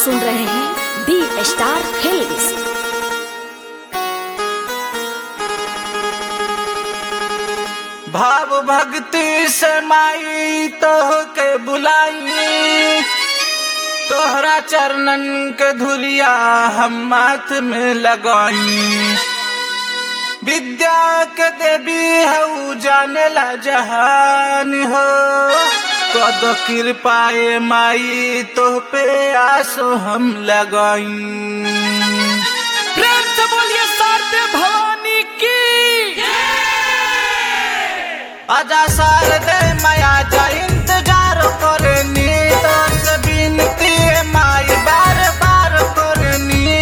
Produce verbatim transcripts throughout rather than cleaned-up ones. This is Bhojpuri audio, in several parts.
सुन रहे हैं दी स्टार फिल्म्स। भाव भक्ति से माई तोह के बुलाई, तोहरा चरणन के धुलिया हम माथ में लगाई। विद्या के देवी हऊ जाने ला जहान हो, कद कृपाए माई तोह पे आसो हम लगाई। प्रेम से बोलिए शारदे भवानी की। आजा शारदे माया जा इंतजार करनी, तो से बिनती है माई बार बार करनी।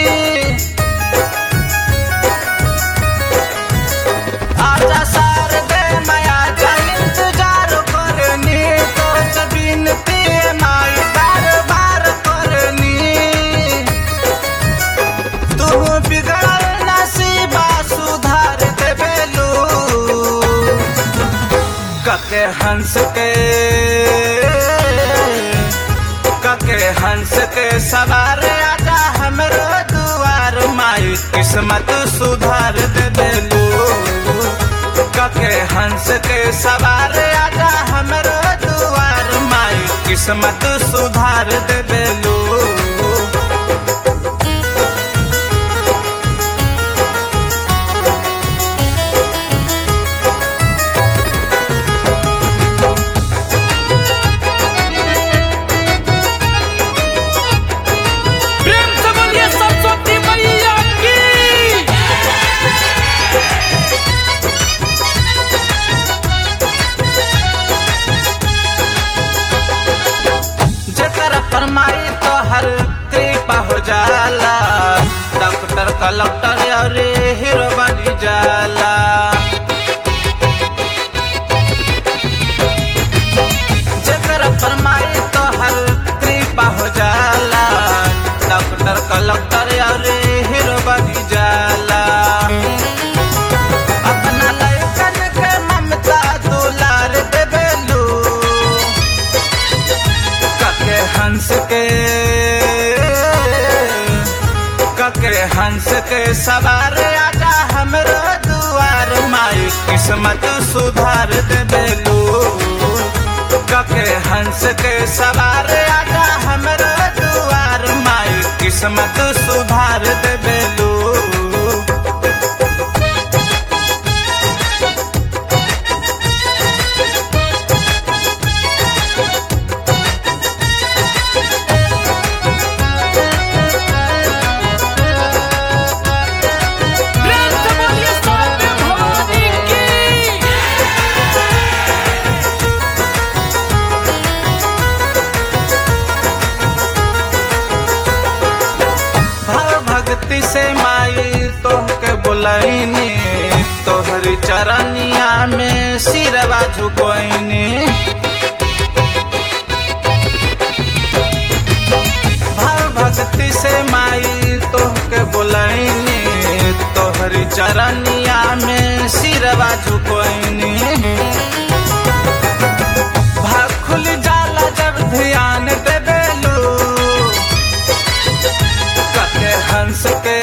आजा शारदे माया जा इंतजार करनी, तो से बिनती है माई बार बार करनी। तू बिगड़ल नसीबा सुधार देबेलू, कके हंस के कके हंस के सवार आजा हमरो दुआर माई किस्मत सुधार दे देलू। कके हंस के सवार आजा हमरो दुआर माई किस्मत सुधार दे देलू। फरमाई तो हर कृपा हो जाला, डॉक्टर कलेक्टर और हीरो बनी जाला। जकर फरमाई तो हर कृपा हो जाला, डॉक्टर कलेक्टर और हीरो बनी जाला। अपना लइकन के ममता दुलार देबेलू, कके हंस के कके हंस के सवार आजा हमरो दुआर माई किस्मत सुधार देबेलू। कके हंस के सवार आजा हमरो दुआर माई किस्मत सुधार देबेलू। भक्ति से माई तोहके बुलाईनी, तोहरी चरनिया में सिरवा झुकोईनी। भाव भक्ति से माई तोहके बुलाईनी, तोहरी चरनिया में सिरवा झुकोईनी। भाग खुल जाला जब ध्यान देबेलू, कके हंस के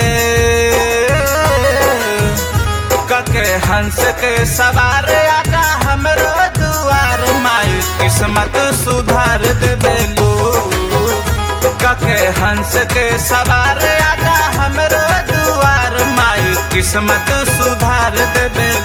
कके हंस के सवार आजा हमरो दुआर माई किस्मत सुधार देबेलू। कके हंस के सवार आजा हमरो दुआर माई किस्मत सुधार देबेलू।